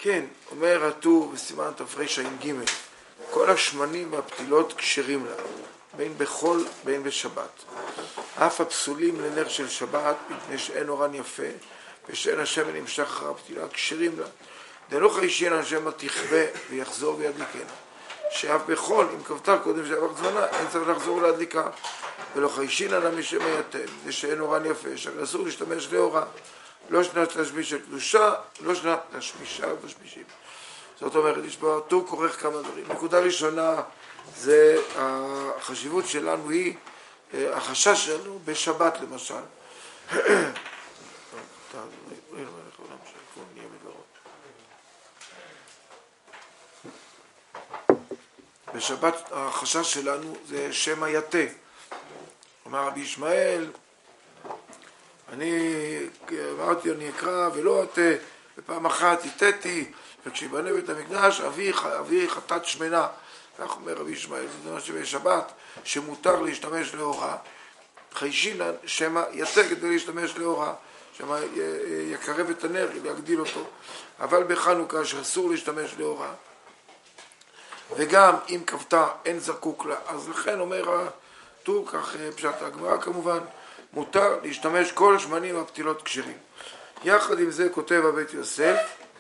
כן, אומר הטור בסימן תרע"ג, כל השמנים והפתילות כשרים לה, בין בחול בין בשבת. אף הפסולים לנר של שבת, מפני שאין אורן יפה, ושאין השמן נמשך אחר הפתילה, כשרים לה. דלא חיישין השם תכבה ויחזור וידליקנה. שאף בחול, אם כבתה קודם שעבר זמנה, אין צריך לחזור ולהדליקה. ולא חיישין עלה משם היתם, זה שאין אורן יפה, שהרי אסור להשתמש לאורה. לא שנת תשמיש של קדושה, לא שנת תשמישה ותשמישים. זאת אומרת, יש פה טור כורך כמה דברים. נקודה ראשונה, זה החשיבות שלנו היא, החשש שלנו בשבת למשל. בשבת החשש שלנו זה שם היתה. אומר רבי ישמעאל, אמרתי אני אקרא ולא אתה, ופעם אחת התתי, וכשיבנה בית המקדש אבי חטאת שמנה. כך אומר רבי ישמעאל, זאת אומרת שבשבת שמותר להשתמש לאורה, חיישינן שמה יתה כדי להשתמש לאורה, שמה יקרב את הנר, להגדיל אותו. אבל בחנוכה שאסור להשתמש לאורה, וגם אם כבתה אין זקוק לה, אז לכן אומר הטור, כך פשט הגמרא כמובן, מותר להשתמש כל השמנים והפתילות כשרים. יחד עם זה כותב הבית יוסף,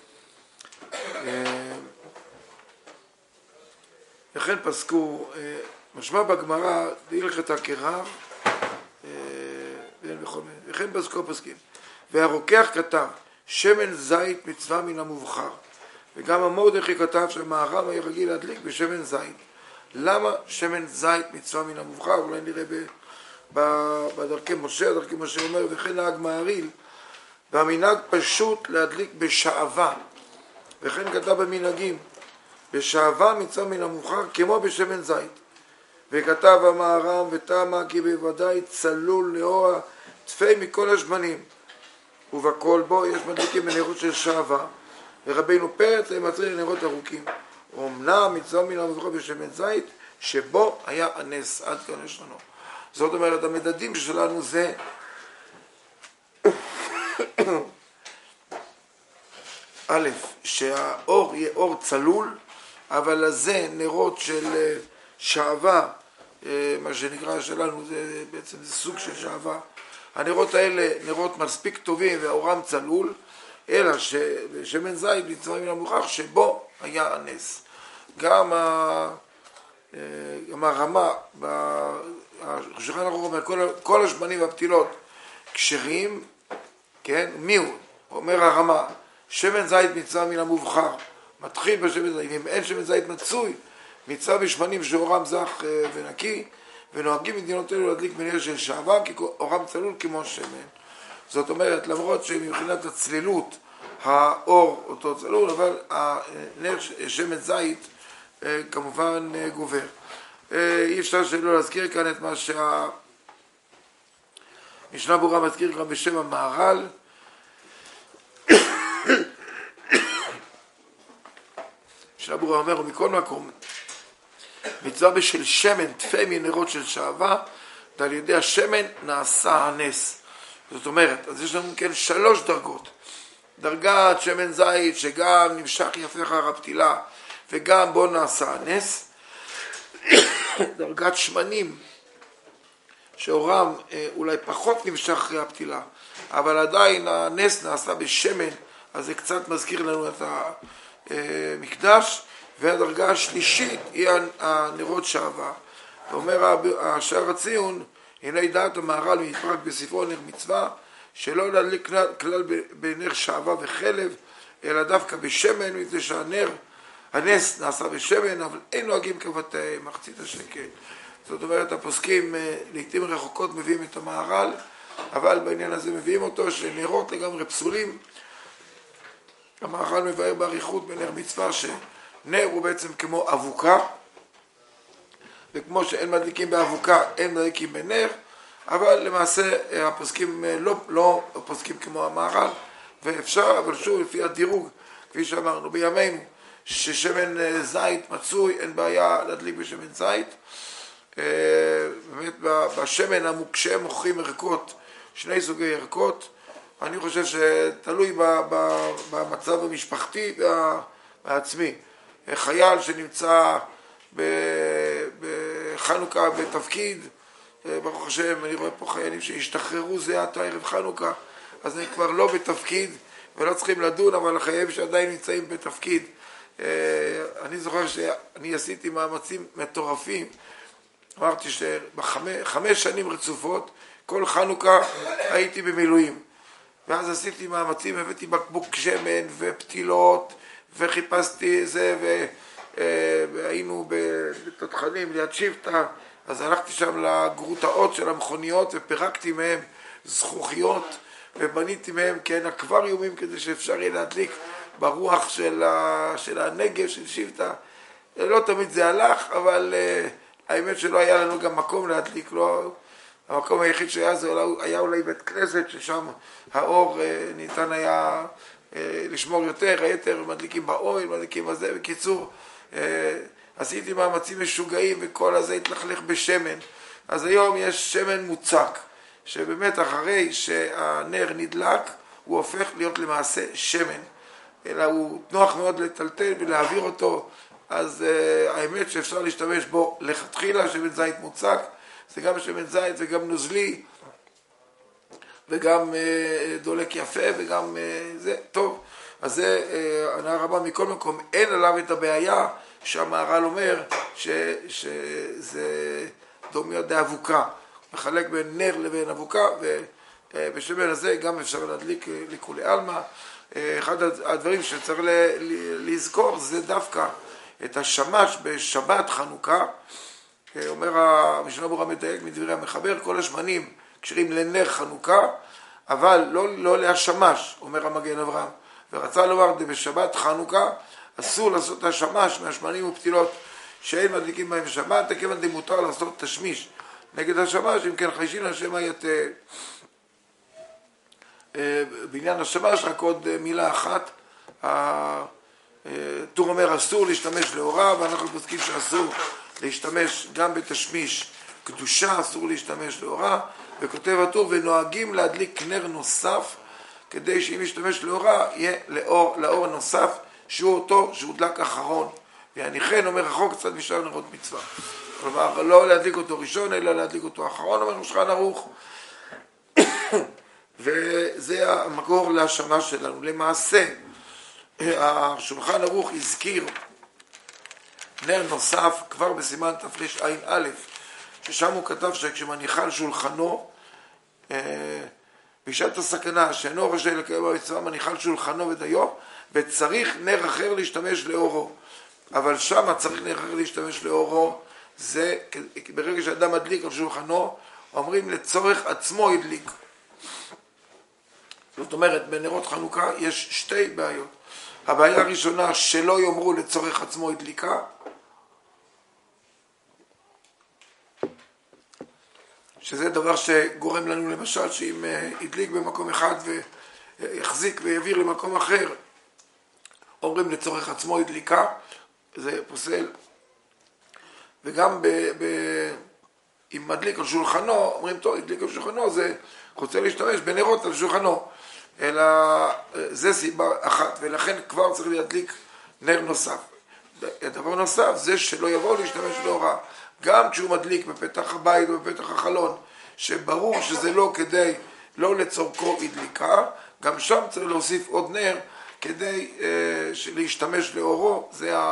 לכן פסקו, משמע בגמרא, בהלכת הקרב, וכן פסקו פסקים. והרוקח כתב, שמן זית מצווה מן המובחר. וגם המרדכי כתב שהמהר"ם היה רגיל להדליק בשמן זית. למה שמן זית מצווה מן המובחר? אולי נראה בדרכי משה, דרכי משה אומר, וכן נהג מהרי"ל, והמנהג פשוט להדליק בשעבה. וכן כתב במנהגים, בשעבה מצווה מן המובחר כמו בשמן זית. וכתב המהר"ם ותמה כי בוודאי צלול לאור תפי מכל השמנים. ובכל בו יש מדליקים בנרות של שעבה. ורבינו פרץ מצריך לנרות ארוכים. אומנם מצווה מן המובחר בשמן זית, שבו היה הנס. עד כאן יש לנו. זאת אומרת, המדדים שלנו זה א', שהאור יהיה אור צלול, אבל לזה נרות של שעבה, מה שנקרא שלנו, זה בעצם זה סוג של שעבה. הנרות האלה נרות מספיק טובים והאורם צלול, אלא שבשמן זית מצווה מן המובחר שבו היה הנס. גם הרמה, השולחן ערוך אומר, כל השמנים והפתילות כשרים, כן? מי הוא? אומר הרמה, שמן זית מצווה מן המובחר, מתחיל בשמן זית, אם אין שמן זית מצוי, מצווה בשמנים שאורם זך ונקי, ונוהגים מדינות אלו להדליק בנר של שעבה, כי אורם צלול כמו שמן. זאת אומרת, למרות שמבחינת הצלילות, האור אותו צלול, אבל הנר שמן זית כמובן גובר. אי אפשר שלא להזכיר כאן את מה משנה ברורה מזכיר גם בשם המהר"ל. משנה ברורה אומר, ומכל מקום, מצווה בשל שמן תפי מנרות של שעבה, ועל ידי השמן נעשה הנס. זאת אומרת, אז יש לנו כן 3 דרגות. דרגת שמן זית שגם נמשך יפה אחר הפתילה, וגם בו נעשה הנס. דרגת שמנים, שאורם אולי פחות נמשך אחרי הפתילה, אבל עדיין הנס נעשה בשמן, אז זה קצת מזכיר לנו את המקדש. והדרגה השלישית היא הנרות שעבה. ואומר השער הציון, הנה דעת המהר"ל מפרק בספרו נר מצווה, שלא להדליק כלל בנר שעבה וחלב, אלא דווקא בשמן, מפני הנס נעשה בשמן, אבל אין נוהגים כבתי מחצית השקל. זאת אומרת, הפוסקים לעתים רחוקות מביאים את המהר"ל, אבל בעניין הזה מביאים אותו שנרות לגמרי פסולים. המהר"ל מבאר באריכות בנר מצווה שנר הוא בעצם כמו אבוקה, וכמו שאין מדליקים באבוקה, אין מדליקים בנר, אבל למעשה הפוסקים לא פוסקים כמו המהר"ל, ואפשר, אבל שוב לפי הדירוג, כפי שאמרנו בימינו, ששמן זית מצוי, אין בעיה להדליק בשמן זית. באמת בשמן המוקשה מוכרים ערכות, 2 סוגי ערכות, אני חושב שתלוי במצב המשפחתי והעצמי. חייל שנמצא בחנוכה בתפקיד, ברוך השם, אני רואה פה חיילים שהשתחררו זה עתה ערב חנוכה, אז הם כבר לא בתפקיד ולא צריכים לדון, אבל החיילים שעדיין נמצאים בתפקיד. אני זוכר שאני עשיתי מאמצים מטורפים, אמרתי שבחמש שנים רצופות, כל חנוכה הייתי במילואים. ואז עשיתי מאמצים, הבאתי בקבוק שמן ופתילות, וחיפשתי זה, והיינו בתותחנים ליד שבטה, אז הלכתי שם לגרוטאות של המכוניות ופירקתי מהם זכוכיות, ובניתי מהם כהן אקווריומים כדי שאפשר יהיה להדליק ברוח של הנגב של שבטה. לא תמיד זה הלך, אבל האמת שלא היה לנו גם מקום להדליק, לא... המקום היחיד שהיה זה היה אולי בית כנסת, ששם האור ניתן היה לשמור יותר, היתר מדליקים באוהל, מדליקים בזה. בקיצור, עשיתי מאמצים משוגעים וכל הזה התלכלך בשמן. אז היום יש שמן מוצק, שבאמת אחרי שהנר נדלק, הוא הופך להיות למעשה שמן. אלא הוא נוח מאוד לטלטל ולהעביר אותו, אז האמת שאפשר להשתמש בו לכתחילה, שמן זית מוצק, זה גם שמן זית וגם נוזלי, וגם דולק יפה וגם זה טוב. אז זה ענה רבה מכל מקום, אין עליו את הבעיה שהמהר"ל אומר שזה דומיה דאבוקה, מחלק בין נר לבין אבוקה, ובשמן הזה גם אפשר להדליק לכולי עלמא. אחד הדברים שצריך לזכור זה דווקא את השמש בשבת חנוכה. אומר המשנה ברורה מדייק מדברי המחבר, כל השמנים קשרים לנר חנוכה, אבל לא להשמש, אומר המגן אברהם. ורצה לומר, בשבת חנוכה אסור לעשות את השמש מהשמנים ופתילות שאין מדליקים בהם שבת, כיוון דמותר לעשות תשמיש נגד השמש, אם כן חיישין השם היית. בעניין השמש רק עוד מילה אחת, טור אומר אסור להשתמש לאורה, ואנחנו פוסקים שאסור להשתמש גם בתשמיש קדושה, אסור להשתמש לאורה, וכותב הטור ונוהגים להדליק נר נוסף, כדי שאם ישתמש לאורה יהיה לאור נוסף שהוא אותו שהודלק אחרון, והניחן אומר רחוק קצת משאר נרות מצווה. כלומר לא להדליק אותו ראשון אלא להדליק אותו אחרון, אומר שולחן ערוך. וזה המקור להשמש שלנו. למעשה השולחן ערוך הזכיר נר נוסף כבר בסימן תרע"א, ששם הוא כתב שכשמניחה על שולחנו בשעת הסכנה שאינו רשאי לקיים במצווה, מניחה על שולחנו ודיו, וצריך נר אחר להשתמש לאורו. אבל שם צריך נר אחר להשתמש לאורו, זה ברגע שאדם מדליק על שולחנו, אומרים לצורך עצמו ידליק. זאת אומרת, בנרות חנוכה יש שתי בעיות. הבעיה הראשונה, שלא יאמרו לצורך עצמו הדליקה, שזה דבר שגורם לנו למשל שאם ידליק במקום אחד ויחזיק ויעביר למקום אחר, אומרים לצורך עצמו הדליקה, זה פוסל. וגם אם מדליק על שולחנו, אומרים טוב, הדליק על שולחנו, זה רוצה להשתמש בנרות על שולחנו. אלא זה סיבה אחת, ולכן כבר צריך להדליק נר נוסף. הדבר נוסף זה שלא יבוא להשתמש לאורה. גם כשהוא מדליק בפתח הבית או בפתח החלון, שברור שזה לא כדי, לא לצורכו הדליקה, גם שם צריך להוסיף עוד נר כדי להשתמש לאורו.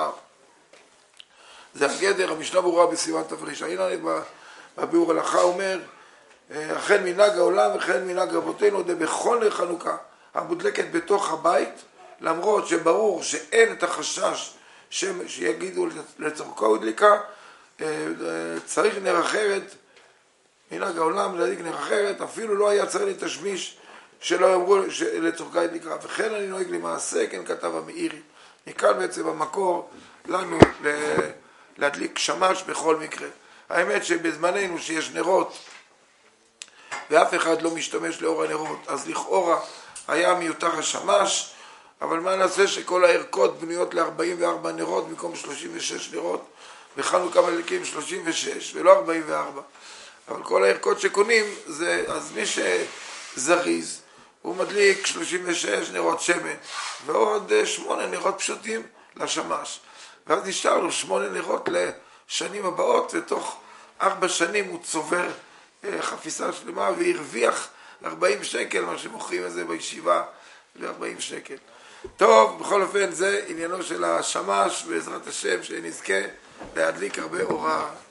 זה הגדר. המשנה ברורה בסימן תרע"א בביאור הלכה אומר, אכן מנהג העולם וכן מנהג אבותינו בכל נר חנוכה המודלקת בתוך הבית, למרות שברור שאין את החשש שיגידו לצורכו הדליקה, צריך נר אחרת. מנהג העולם להדליק נר אחרת, אפילו לא היה צריך לתשמיש שלא יאמרו לצורכו הדליקה. וכן אני נוהג למעשה, כן כתב המאירי. מכאן בעצם המקור לנו להדליק שמש בכל מקרה. האמת שבזמננו שיש נרות ואף אחד לא משתמש לאור הנרות, אז לכאורה היה מיותר השמש, אבל מה נעשה שכל הערכות בנויות ל-44 נרות במקום 36 נרות, בחנוכה מדליקים 36 ולא 44. אבל כל הערכות שקונים, אז מי שזריז הוא מדליק 36 נרות שמן, ועוד 8 נרות פשוטים לשמש. ואז נשאר לו 8 נרות לשנים הבאות, ותוך 4 שנים הוא צובר חפיסה שלמה, והרוויח 40 שקל, מה שמוכרים את זה בישיבה, ל-40 שקל. טוב, בכל אופן זה עניינו של השמש, בעזרת השם שנזכה להדליק הרבה אורה.